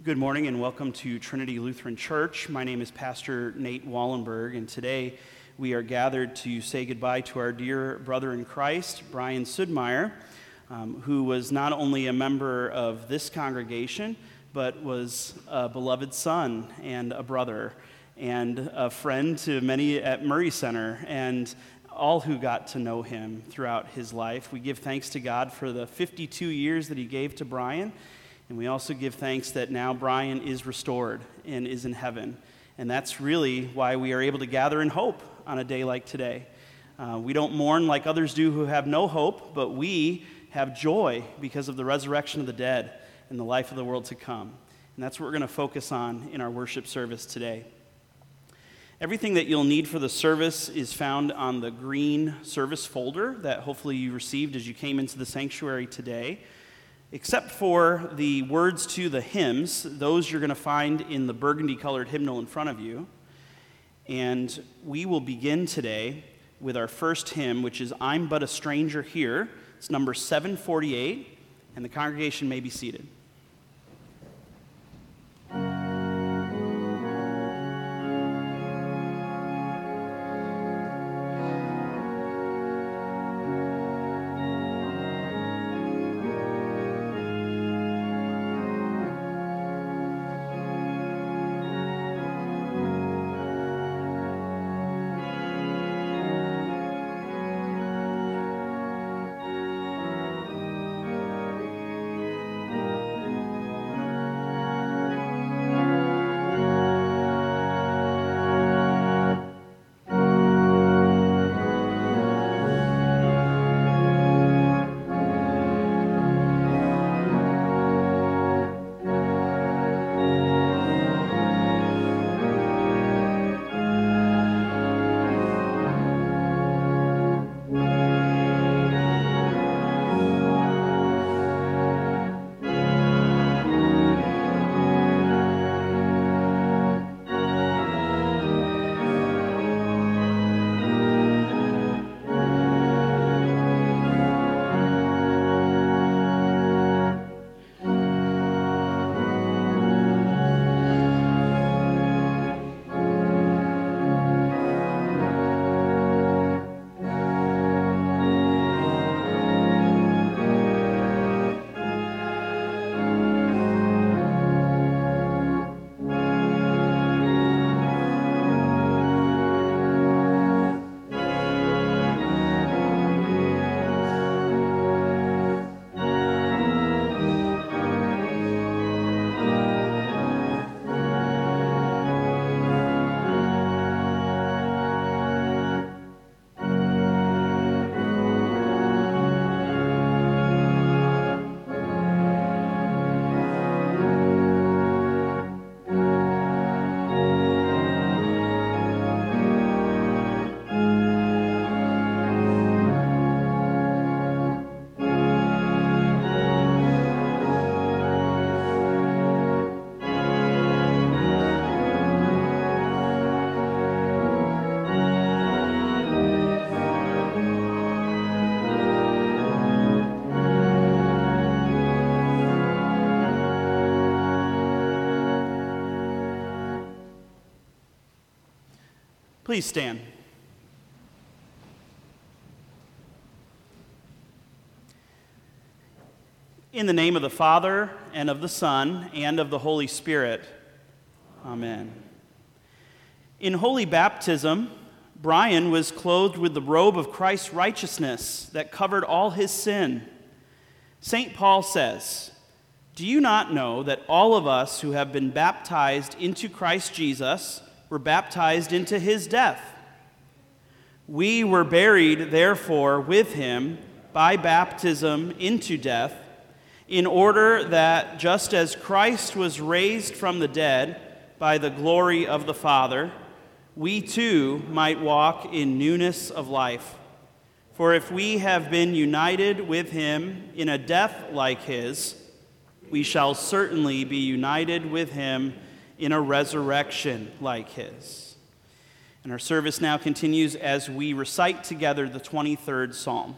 Good morning and welcome to Trinity Lutheran Church. My name is Pastor Nate Wallenberg, and today we are gathered to say goodbye to our dear brother in Christ, Brian Sudmeyer, who was not only a member of this congregation, but was a beloved son and a brother and a friend to many at Murray Center and all who got to know him throughout his life. We give thanks to God for the 52 years that he gave to Brian. And we also give thanks that now Brian is restored and is in heaven. And that's really why we are able to gather in hope on a day like today. We don't mourn like others do who have no hope, but we have joy because of the resurrection of the dead and the life of the world to come. And that's what we're going to focus on in our worship service today. Everything that you'll need for the service is found on the green service folder that hopefully you received as you came into the sanctuary today. Except for the words to the hymns, those you're going to find in the burgundy-colored hymnal in front of you. And we will begin today with our first hymn, which is I'm But a Stranger Here. It's number 748, and the congregation may be seated. Please stand. In the name of the Father, and of the Son, and of the Holy Spirit. Amen. In holy baptism, Brian was clothed with the robe of Christ's righteousness that covered all his sin. St. Paul says, "Do you not know that all of us who have been baptized into Christ Jesus were baptized into his death? We were buried, therefore, with him by baptism into death, in order that just as Christ was raised from the dead by the glory of the Father, we too might walk in newness of life. For if we have been united with him in a death like his, we shall certainly be united with him in a resurrection like his." And our service now continues as we recite together the 23rd Psalm.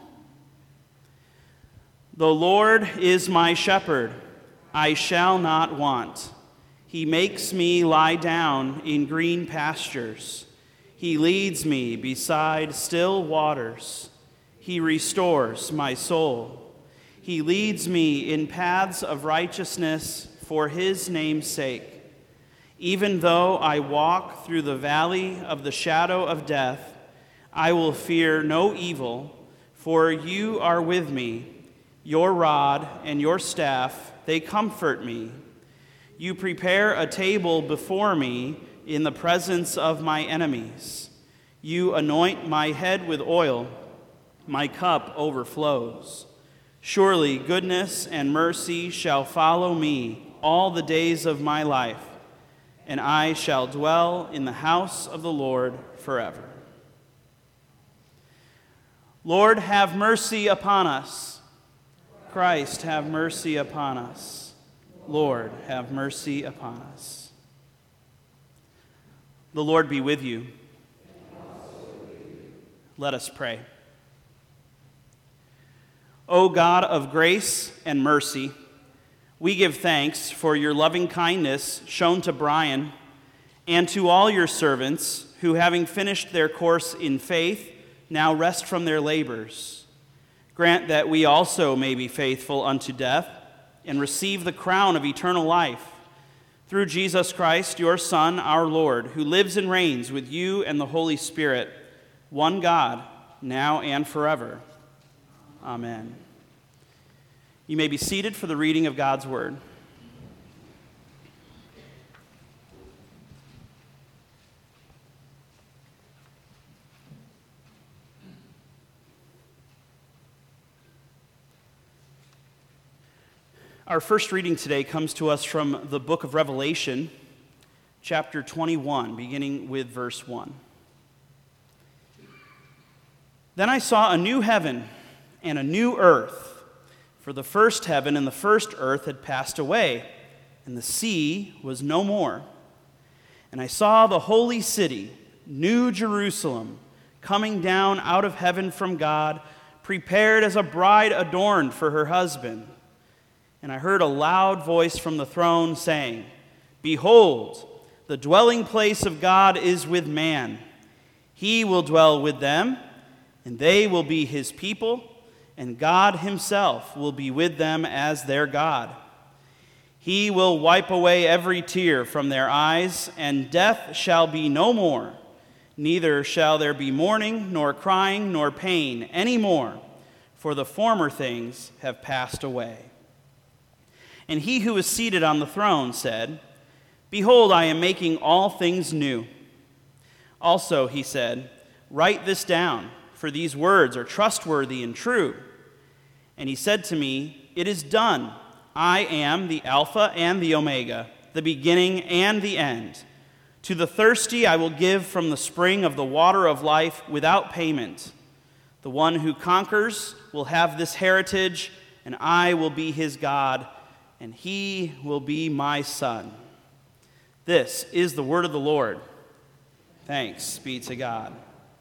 The Lord is my shepherd, I shall not want. He makes me lie down in green pastures. He leads me beside still waters. He restores my soul. He leads me in paths of righteousness for his name's sake. Even though I walk through the valley of the shadow of death, I will fear no evil, for you are with me. Your rod and your staff, they comfort me. You prepare a table before me in the presence of my enemies. You anoint my head with oil. My cup overflows. Surely goodness and mercy shall follow me all the days of my life, and I shall dwell in the house of the Lord forever. Lord, have mercy upon us. Christ, have mercy upon us. Lord, have mercy upon us. The Lord be with you. Let us pray. O God of grace and mercy, we give thanks for your loving kindness shown to Brian and to all your servants who, having finished their course in faith, now rest from their labors. Grant that we also may be faithful unto death and receive the crown of eternal life. Through Jesus Christ, your Son, our Lord, who lives and reigns with you and the Holy Spirit, one God, now and forever. Amen. You may be seated for the reading of God's word. Our first reading today comes to us from the book of Revelation, chapter 21, beginning with verse 1. Then I saw a new heaven and a new earth, for the first heaven and the first earth had passed away, and the sea was no more. And I saw the holy city, New Jerusalem, coming down out of heaven from God, prepared as a bride adorned for her husband. And I heard a loud voice from the throne saying, Behold, the dwelling place of God is with man. He will dwell with them, and they will be his people, and God himself will be with them as their God. He will wipe away every tear from their eyes, and death shall be no more. Neither shall there be mourning, nor crying, nor pain any more, for the former things have passed away. And he who was seated on the throne said, Behold, I am making all things new. Also, he said, Write this down, for these words are trustworthy and true. And he said to me, It is done. I am the Alpha and the Omega, the beginning and the end. To the thirsty I will give from the spring of the water of life without payment. The one who conquers will have this heritage, and I will be his God, and he will be my son. This is the word of the Lord. Thanks be to God.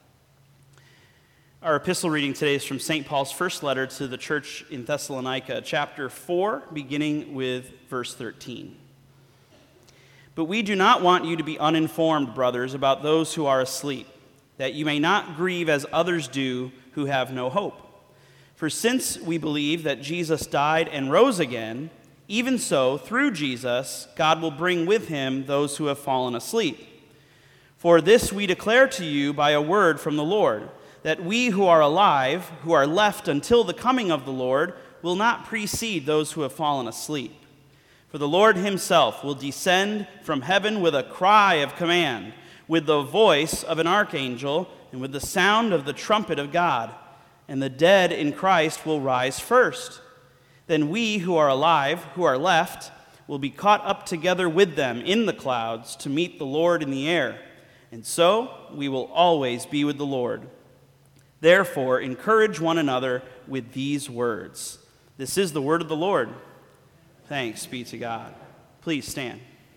Our epistle reading today is from St. Paul's first letter to the church in Thessalonica, chapter 4, beginning with verse 13. But we do not want you to be uninformed, brothers, about those who are asleep, that you may not grieve as others do who have no hope. For since we believe that Jesus died and rose again, even so, through Jesus, God will bring with him those who have fallen asleep. For this we declare to you by a word from the Lord, that we who are alive, who are left until the coming of the Lord, will not precede those who have fallen asleep. For the Lord himself will descend from heaven with a cry of command, with the voice of an archangel, and with the sound of the trumpet of God, and the dead in Christ will rise first. Then we who are alive, who are left, will be caught up together with them in the clouds to meet the Lord in the air, and so we will always be with the Lord. Therefore, encourage one another with these words. This is the word of the Lord. Thanks be to God. Please stand.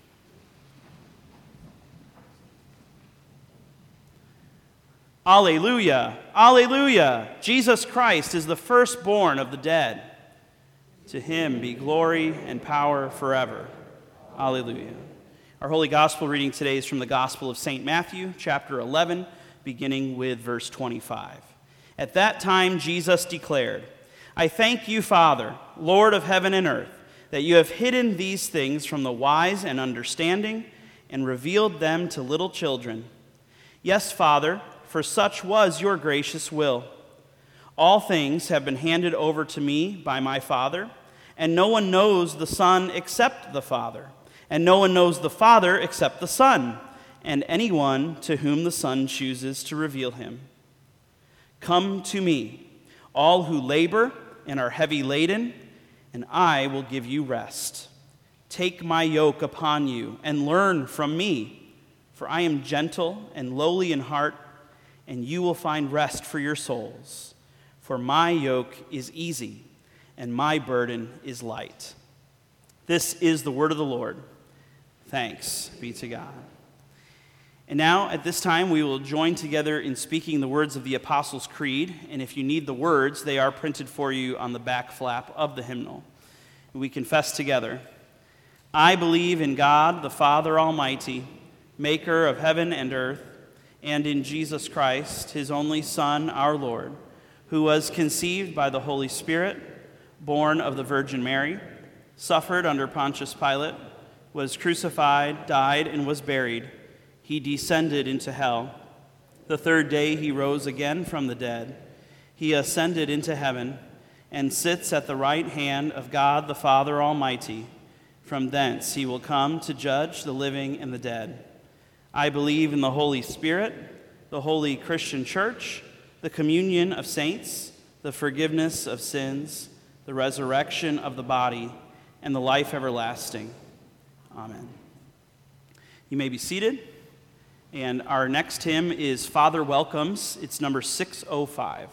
Alleluia, alleluia. Jesus Christ is the firstborn of the dead. To him be glory and power forever. Alleluia. Our Holy Gospel reading today is from the Gospel of St. Matthew, chapter 11, beginning with verse 25. At that time, Jesus declared, "I thank you, Father, Lord of heaven and earth, that you have hidden these things from the wise and understanding and revealed them to little children. Yes, Father, for such was your gracious will. All things have been handed over to me by my Father, and no one knows the Son except the Father, and no one knows the Father except the Son, and anyone to whom the Son chooses to reveal him. Come to me, all who labor and are heavy laden, and I will give you rest. Take my yoke upon you and learn from me, for I am gentle and lowly in heart, and you will find rest for your souls. For my yoke is easy, and my burden is light." This is the word of the Lord. Thanks be to God. And now, at this time, we will join together in speaking the words of the Apostles' Creed. And if you need the words, they are printed for you on the back flap of the hymnal. We confess together, "I believe in God, the Father Almighty, maker of heaven and earth, and in Jesus Christ, his only Son, our Lord, who was conceived by the Holy Spirit, born of the Virgin Mary, suffered under Pontius Pilate, was crucified, died, and was buried. He descended into hell. The third day he rose again from the dead. He ascended into heaven and sits at the right hand of God the Father Almighty. From thence he will come to judge the living and the dead. I believe in the Holy Spirit, the holy Christian church, the communion of saints, the forgiveness of sins, the resurrection of the body, and the life everlasting. Amen." You may be seated. And our next hymn is Father Welcomes. It's number 605.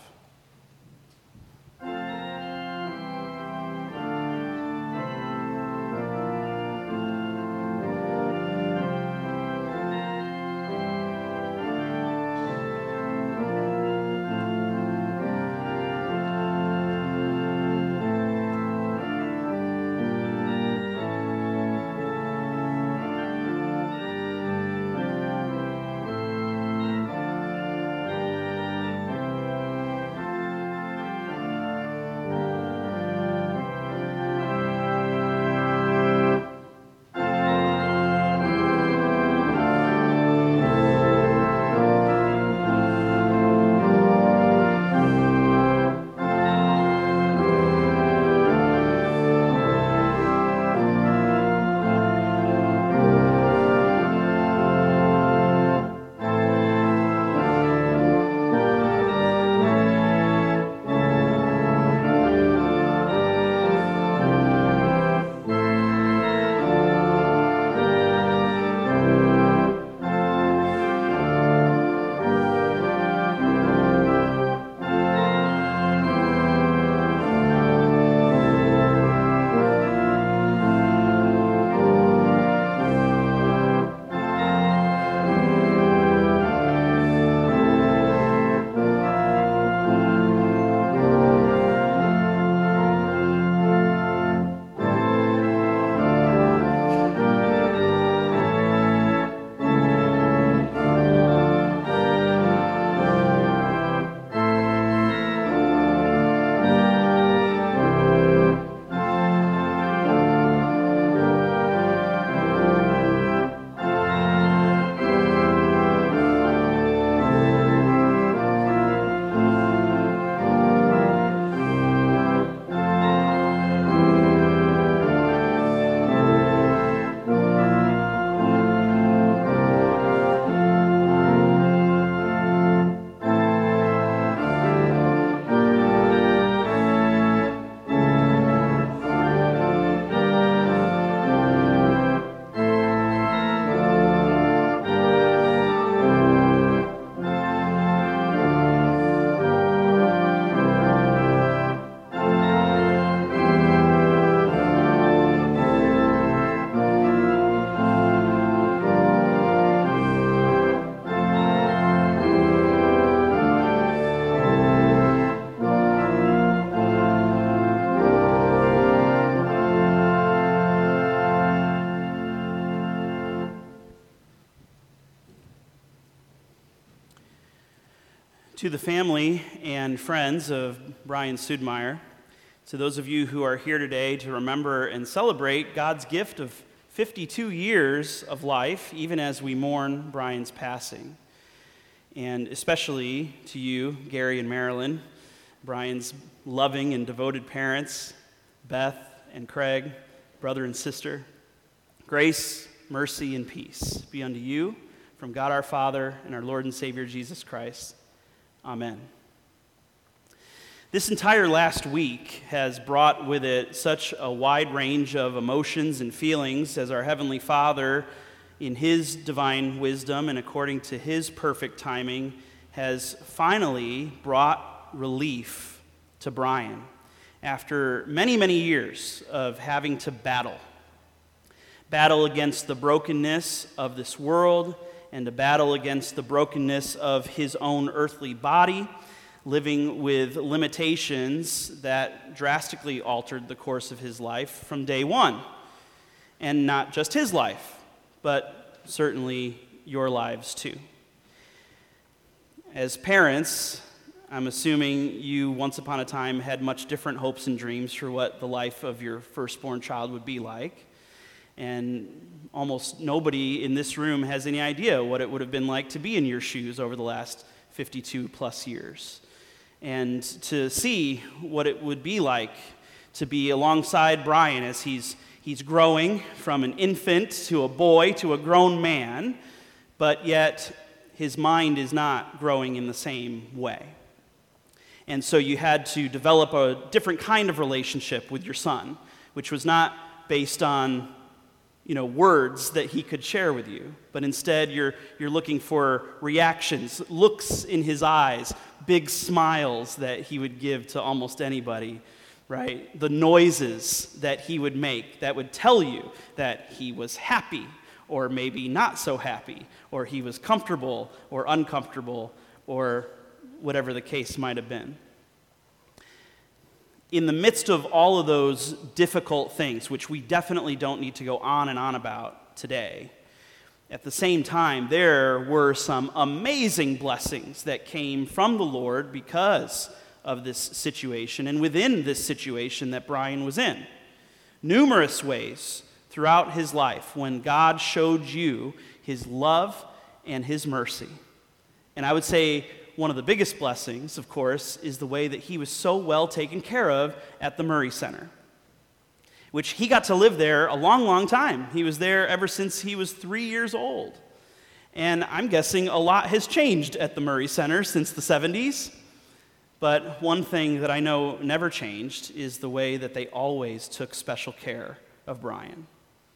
To the family and friends of Brian Sudmeyer, to those of you who are here today to remember and celebrate God's gift of 52 years of life, even as we mourn Brian's passing. And especially to you, Gary and Marilyn, Brian's loving and devoted parents, Beth and Craig, brother and sister. Grace, mercy, and peace be unto you from God our Father and our Lord and Savior Jesus Christ. Amen. This entire last week has brought with it such a wide range of emotions and feelings as our Heavenly Father, in His divine wisdom and according to His perfect timing, has finally brought relief to Brian after many, many years of having to battle against the brokenness of this world and to battle against the brokenness of his own earthly body, living with limitations that drastically altered the course of his life from day one. And not just his life, but certainly your lives too. As parents, I'm assuming you once upon a time had much different hopes and dreams for what the life of your firstborn child would be like. And almost nobody in this room has any idea what it would have been like to be in your shoes over the last 52 plus years. And to see what it would be like to be alongside Brian as he's growing from an infant to a boy to a grown man, but yet his mind is not growing in the same way. And so you had to develop a different kind of relationship with your son, which was not based on words that he could share with you, but instead you're looking for reactions, looks in his eyes, big smiles that he would give to almost anybody, right? The noises that he would make that would tell you that he was happy or maybe not so happy, or he was comfortable or uncomfortable, or whatever the case might have been. In the midst of all of those difficult things, which we definitely don't need to go on and on about today, at the same time, there were some amazing blessings that came from the Lord because of this situation and within this situation that Brian was in. Numerous ways throughout his life when God showed you His love and His mercy. And I would say one of the biggest blessings, of course, is the way that he was so well taken care of at the Murray Center, which he got to live there a long, long time. He was there ever since he was 3 years old. And I'm guessing a lot has changed at the Murray Center since the 70s. But one thing that I know never changed is the way that they always took special care of Brian.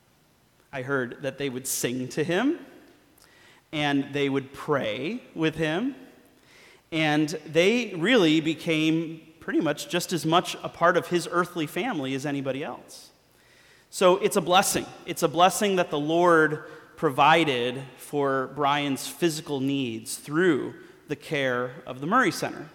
I heard that they would sing to him, and they would pray with him, and they really became pretty much just as much a part of his earthly family as anybody else. So it's a blessing. It's a blessing that the Lord provided for Brian's physical needs through the care of the Murray Center.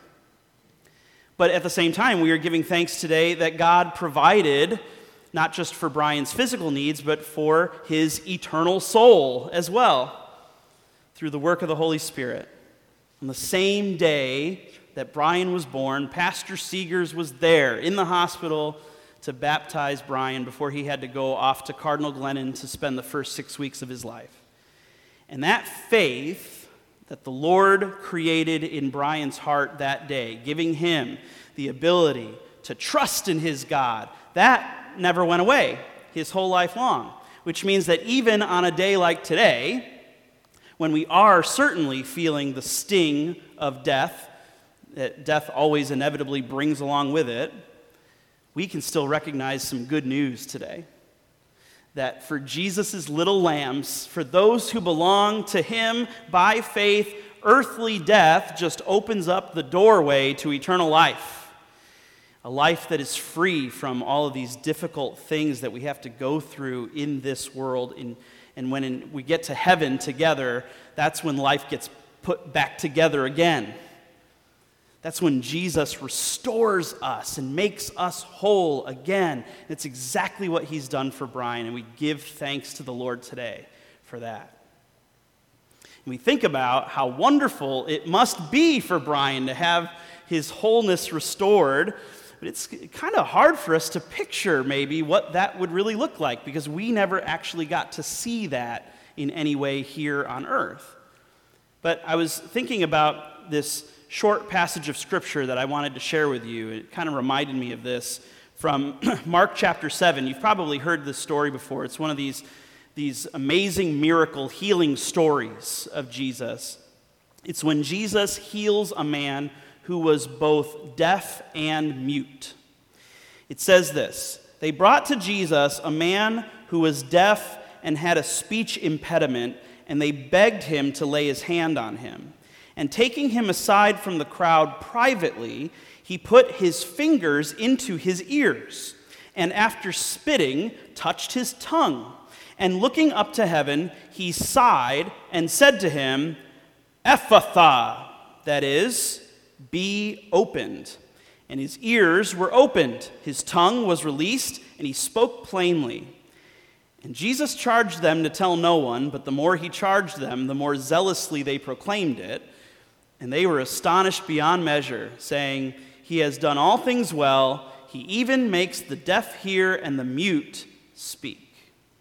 But at the same time, we are giving thanks today that God provided not just for Brian's physical needs, but for his eternal soul as well, through the work of the Holy Spirit. On the same day that Brian was born, Pastor Seegers was there in the hospital to baptize Brian before he had to go off to Cardinal Glennon to spend the first 6 weeks of his life. And that faith that the Lord created in Brian's heart that day, giving him the ability to trust in his God, that never went away his whole life long, which means that even on a day like today, when we are certainly feeling the sting of death, that death always inevitably brings along with it, we can still recognize some good news today. That for Jesus' little lambs, for those who belong to Him by faith, earthly death just opens up the doorway to eternal life. A life that is free from all of these difficult things that we have to go through in this world. And when we get to heaven together, that's when life gets put back together again. That's when Jesus restores us and makes us whole again. It's exactly what He's done for Brian, and we give thanks to the Lord today for that. We think about how wonderful it must be for Brian to have his wholeness restored, but it's kind of hard for us to picture maybe what that would really look like because we never actually got to see that in any way here on earth. But I was thinking about this short passage of Scripture that I wanted to share with you. It kind of reminded me of this from Mark chapter 7. You've probably heard this story before. It's one of these amazing miracle healing stories of Jesus. It's when Jesus heals a man who was both deaf and mute. It says this: "They brought to Jesus a man who was deaf and had a speech impediment, and they begged him to lay his hand on him. And taking him aside from the crowd privately, he put his fingers into his ears, and after spitting, touched his tongue. And looking up to heaven, he sighed and said to him, 'Ephphatha,' that is, be opened. And his ears were opened, his tongue was released, and he spoke plainly. And Jesus charged them to tell no one, but the more he charged them, the more zealously they proclaimed it. And they were astonished beyond measure, saying, 'He has done all things well. He even makes the deaf hear and the mute speak.'"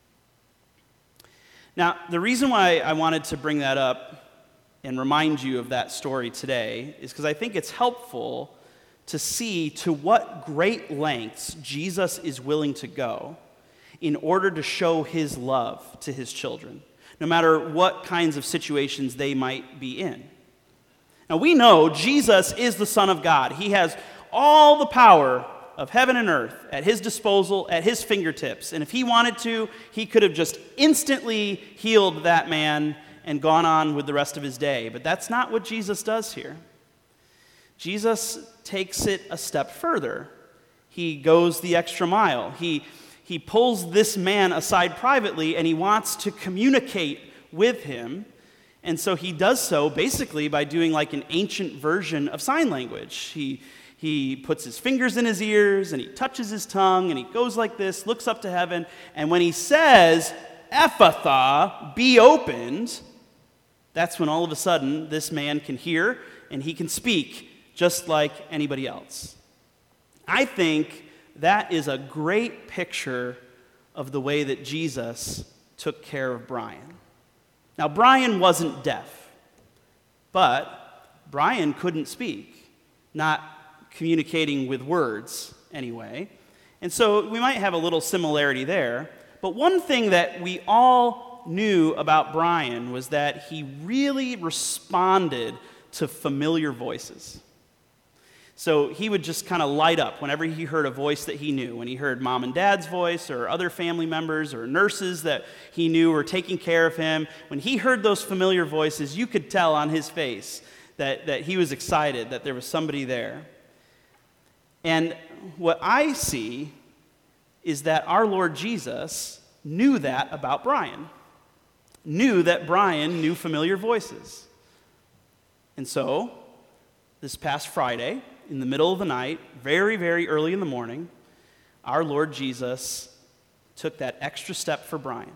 Now, the reason why I wanted to bring that up and remind you of that story today is because I think it's helpful to see to what great lengths Jesus is willing to go in order to show his love to his children, no matter what kinds of situations they might be in. Now, we know Jesus is the Son of God. He has all the power of heaven and earth at his disposal, at his fingertips. And if he wanted to, he could have just instantly healed that man and gone on with the rest of his day. But that's not what Jesus does here. Jesus takes it a step further. He goes the extra mile. He pulls this man aside privately, and he wants to communicate with him. And so he does so basically by doing like an ancient version of sign language. He puts his fingers in his ears, and he touches his tongue, and he goes like this, looks up to heaven, and when he says, "Ephphatha, be opened," that's when all of a sudden this man can hear and he can speak just like anybody else. I think that is a great picture of the way that Jesus took care of Brian. Now, Brian wasn't deaf, but Brian couldn't speak, not communicating with words anyway. And so we might have a little similarity there. But one thing that we all knew about Brian was that he really responded to familiar voices. So he would just kind of light up whenever he heard a voice that he knew. When he heard mom and dad's voice or other family members or nurses that he knew were taking care of him, when he heard those familiar voices, you could tell on his face that he was excited, that there was somebody there. And what I see is that our Lord Jesus knew that about Brian, knew that Brian knew familiar voices. And so, this past Friday, in the middle of the night, very, very early in the morning, our Lord Jesus took that extra step for Brian,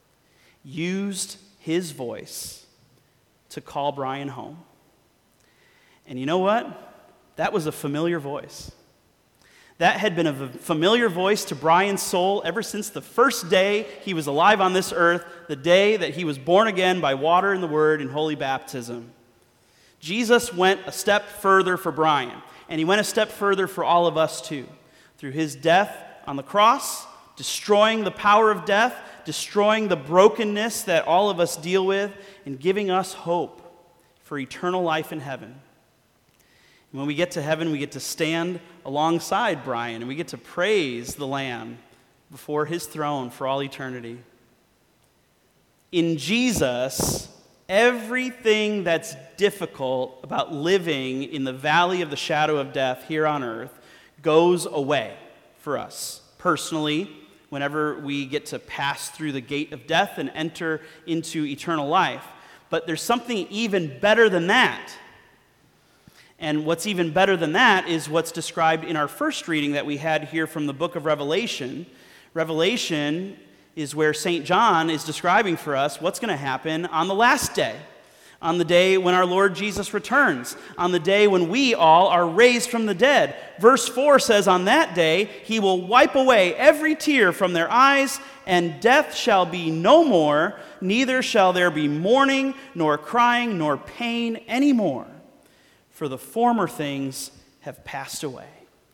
used his voice to call Brian home. And you know what? That was a familiar voice. That had been a familiar voice to Brian's soul ever since the first day he was alive on this earth, the day that he was born again by water and the Word in holy baptism. Jesus went a step further for Brian, and he went a step further for all of us too. Through his death on the cross, destroying the power of death, destroying the brokenness that all of us deal with, and giving us hope for eternal life in heaven. And when we get to heaven, we get to stand alongside Brian, and we get to praise the Lamb before his throne for all eternity. In Jesus, everything that's difficult about living in the valley of the shadow of death here on earth goes away for us personally whenever we get to pass through the gate of death and enter into eternal life. But there's something even better than that. And what's even better than that is what's described in our first reading that we had here from the book of Revelation. Revelation is where St. John is describing for us what's going to happen on the last day. on the day when our Lord Jesus returns, on the day when we all are raised from the dead. Verse 4 says, on that day he will wipe away every tear from their eyes, and death shall be no more, neither shall there be mourning, nor crying, nor pain anymore, for the former things have passed away.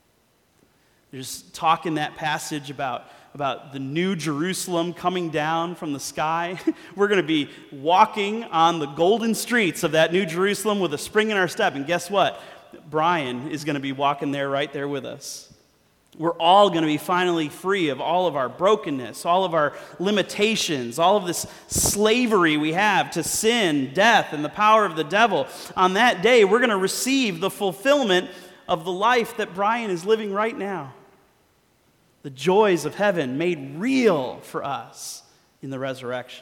There's talk in that passage about the new Jerusalem coming down from the sky. We're going to be walking on the golden streets of that new Jerusalem with a spring in our step. And guess what? Brian is going to be walking there right there with us. We're all going to be finally free of all of our brokenness, all of our limitations, all of this slavery we have to sin, death, and the power of the devil. On that day, we're going to receive the fulfillment of the life that Brian is living right now. The joys of heaven made real for us in the resurrection.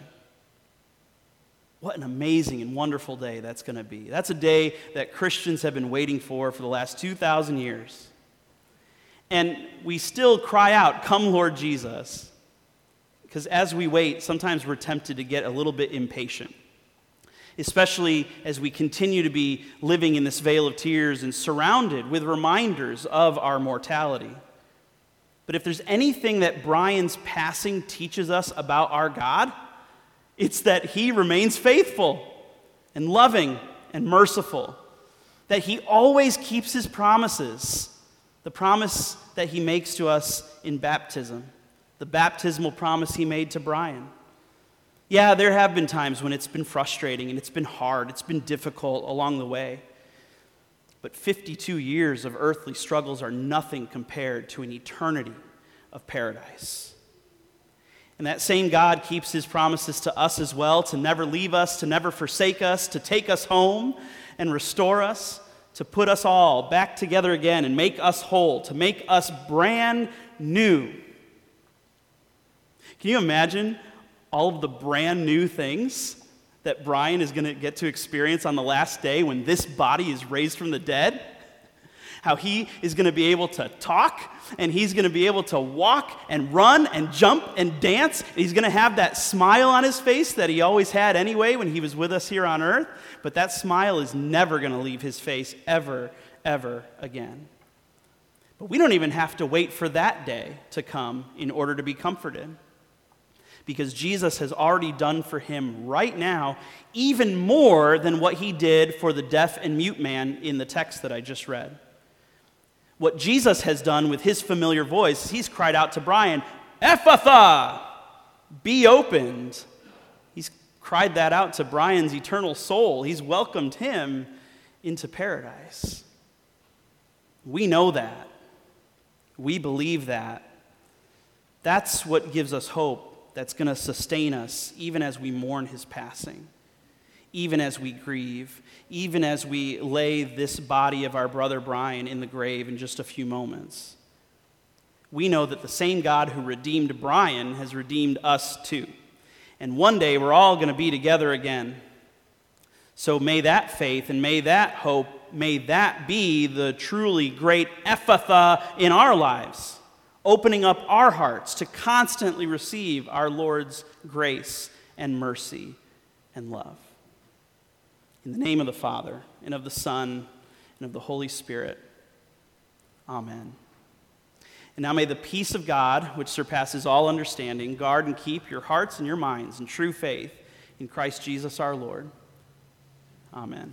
What an amazing and wonderful day that's going to be. That's a day that Christians have been waiting for the last 2,000 years. And we still cry out, "Come, Lord Jesus." Because as we wait, sometimes we're tempted to get a little bit impatient, especially as we continue to be living in this vale of tears and surrounded with reminders of our mortality. But if there's anything that Brian's passing teaches us about our God, it's that he remains faithful and loving and merciful, that he always keeps his promises, the promise that he makes to us in baptism, the baptismal promise he made to Brian. Yeah, there have been times when it's been frustrating and it's been hard, it's been difficult along the way. But 52 years of earthly struggles are nothing compared to an eternity of paradise. And that same God keeps his promises to us as well, to never leave us, to never forsake us, to take us home and restore us, to put us all back together again and make us whole, to make us brand new. Can you imagine all of the brand new things that Brian is going to get to experience on the last day when this body is raised from the dead? How he is going to be able to talk, and he's going to be able to walk and run and jump and dance. He's going to have that smile on his face that he always had anyway when he was with us here on earth. But that smile is never going to leave his face ever, ever again. But we don't even have to wait for that day to come in order to be comforted, because Jesus has already done for him right now even more than what he did for the deaf and mute man in the text that I just read. What Jesus has done with his familiar voice, he's cried out to Brian, "Ephphatha, be opened." He's cried that out to Brian's eternal soul. He's welcomed him into paradise. We know that. We believe that. That's what gives us hope that's going to sustain us even as we mourn his passing, even as we grieve, even as we lay this body of our brother Brian in the grave in just a few moments. We know that the same God who redeemed Brian has redeemed us too. And one day we're all going to be together again. So may that faith and may that hope, may that be the truly great Ephphatha in our lives, opening up our hearts to constantly receive our Lord's grace and mercy and love. In the name of the Father, and of the Son, and of the Holy Spirit. Amen. And now may the peace of God, which surpasses all understanding, guard and keep your hearts and your minds in true faith in Christ Jesus our Lord. Amen.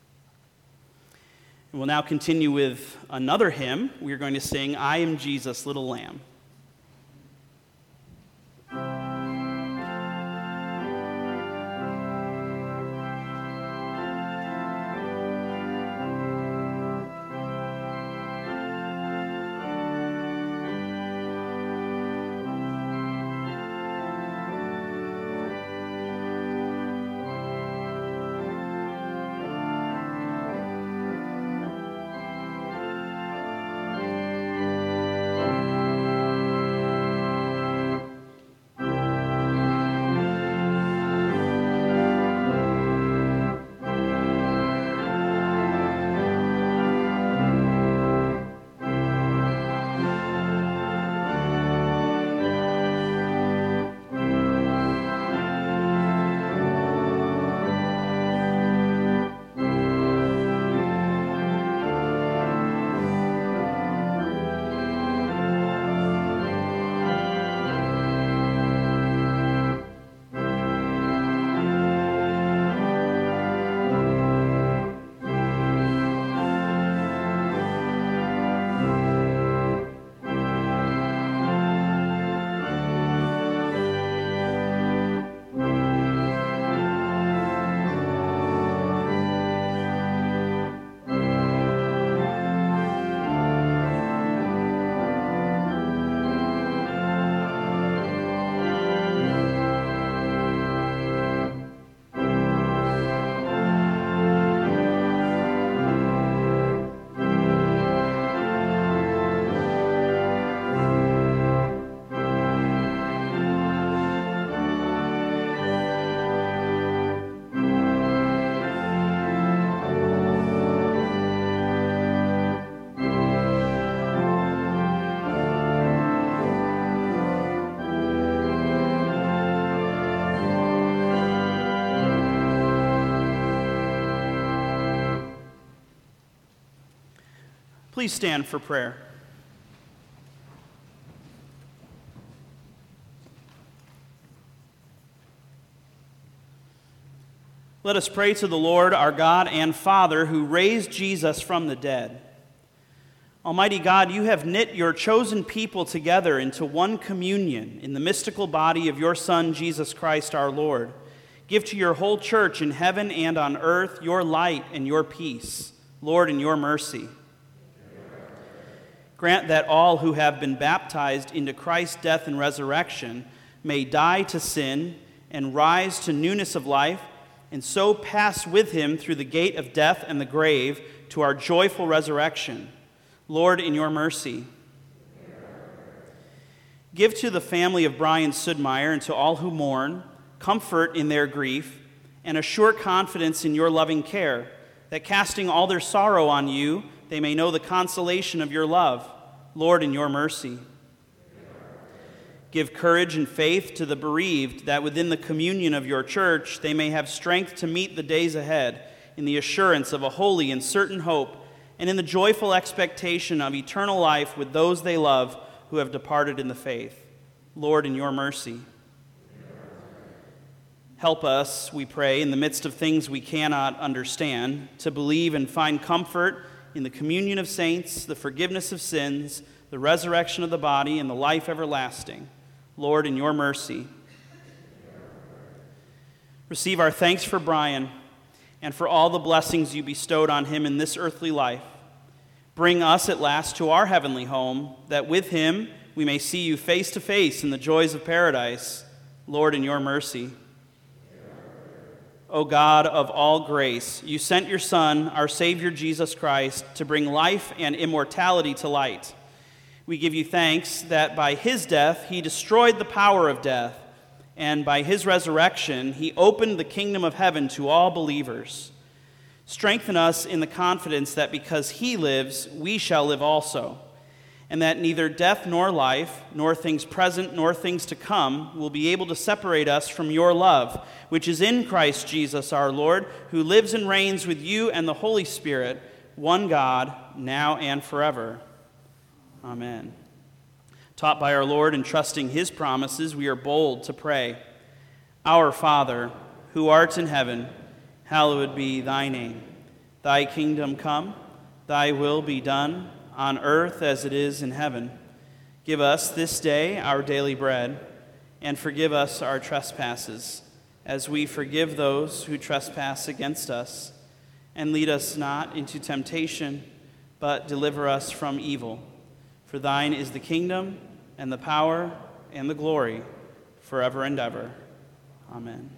And we'll now continue with another hymn. We are going to sing, "I Am Jesus, Little Lamb." Please stand for prayer. Let us pray to the Lord, our God and Father, who raised Jesus from the dead. Almighty God, you have knit your chosen people together into one communion in the mystical body of your Son, Jesus Christ our Lord. Give to your whole church in heaven and on earth your light and your peace, Lord, in your mercy. Grant that all who have been baptized into Christ's death and resurrection may die to sin and rise to newness of life, and so pass with him through the gate of death and the grave to our joyful resurrection. Lord, in your mercy. Give to the family of Brian Sudmeyer and to all who mourn comfort in their grief and a sure confidence in your loving care, that casting all their sorrow on you, they may know the consolation of your love. Lord, in your mercy. Give courage and faith to the bereaved, that within the communion of your church they may have strength to meet the days ahead in the assurance of a holy and certain hope, and in the joyful expectation of eternal life with those they love who have departed in the faith. Lord, in your mercy. Help us, we pray, in the midst of things we cannot understand, to believe and find comfort in the communion of saints, the forgiveness of sins, the resurrection of the body, and the life everlasting. Lord, in your mercy. Receive our thanks for Brian and for all the blessings you bestowed on him in this earthly life. Bring us at last to our heavenly home, that with him we may see you face to face in the joys of paradise. Lord, in your mercy. O God of all grace, you sent your Son, our Savior Jesus Christ, to bring life and immortality to light. We give you thanks that by his death he destroyed the power of death, and by his resurrection he opened the kingdom of heaven to all believers. Strengthen us in the confidence that because he lives, we shall live also, and that neither death nor life, nor things present nor things to come, will be able to separate us from your love, which is in Christ Jesus our Lord, who lives and reigns with you and the Holy Spirit, one God, now and forever. Amen. Taught by our Lord and trusting his promises, we are bold to pray. Our Father, who art in heaven, hallowed be thy name. Thy kingdom come, thy will be done, on earth as it is in heaven. Give us this day our daily bread, and forgive us our trespasses, as we forgive those who trespass against us. And lead us not into temptation, but deliver us from evil. For thine is the kingdom, and the power, and the glory, forever and ever. Amen.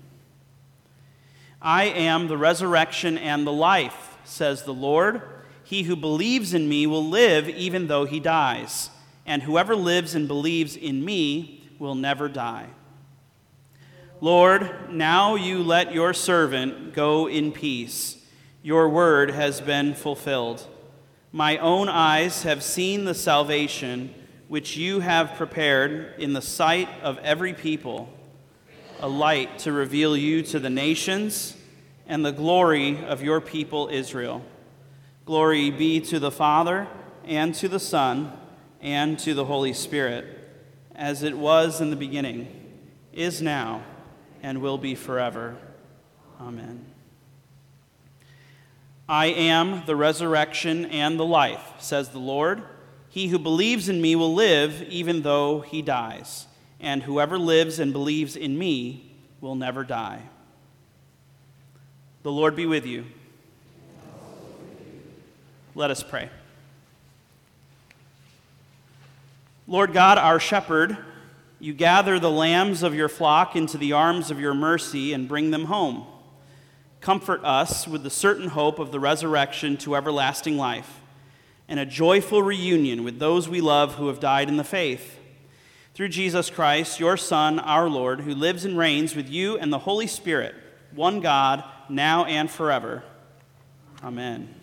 I am the resurrection and the life, says the Lord. He who believes in me will live even though he dies, and whoever lives and believes in me will never die. Lord, now you let your servant go in peace. Your word has been fulfilled. My own eyes have seen the salvation which you have prepared in the sight of every people, a light to reveal you to the nations and the glory of your people Israel. Glory be to the Father, and to the Son, and to the Holy Spirit, as it was in the beginning, is now, and will be forever. Amen. I am the resurrection and the life, says the Lord. He who believes in me will live even though he dies, and whoever lives and believes in me will never die. The Lord be with you. Let us pray. Lord God, our shepherd, you gather the lambs of your flock into the arms of your mercy and bring them home. Comfort us with the certain hope of the resurrection to everlasting life and a joyful reunion with those we love who have died in the faith. Through Jesus Christ, your Son, our Lord, who lives and reigns with you and the Holy Spirit, one God, now and forever. Amen.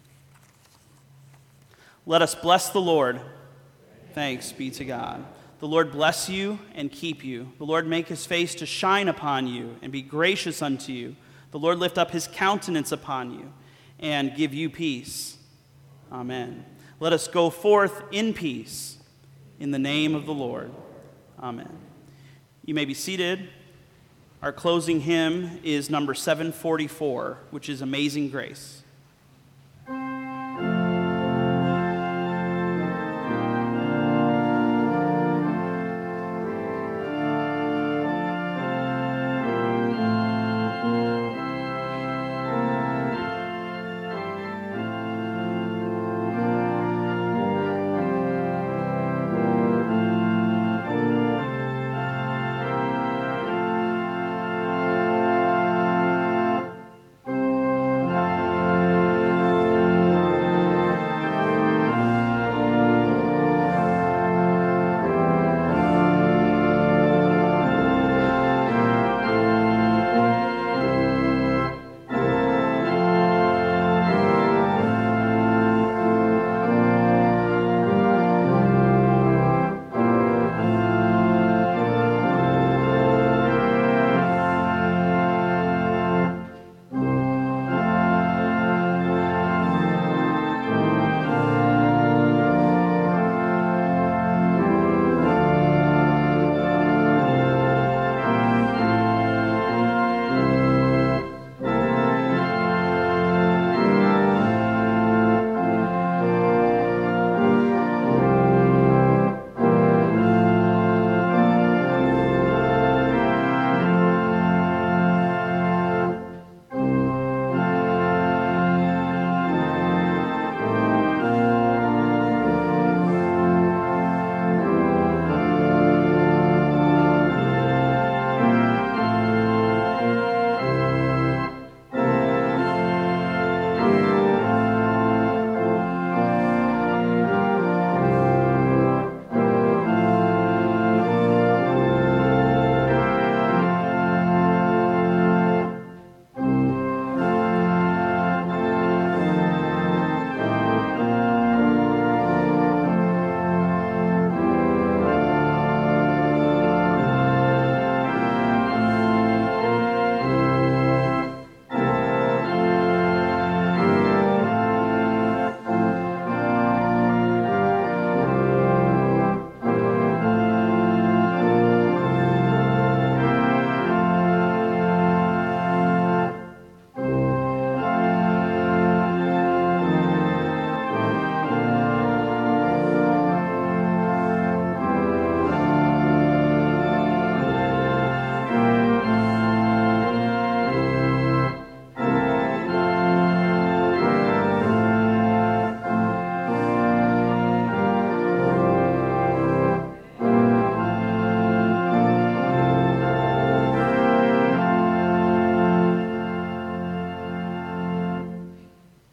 Let us bless the Lord. Thanks be to God. The Lord bless you and keep you. The Lord make his face to shine upon you and be gracious unto you. The Lord lift up his countenance upon you and give you peace. Amen. Let us go forth in peace, in the name of the Lord. Amen. You may be seated. Our closing hymn is number 744, which is Amazing Grace.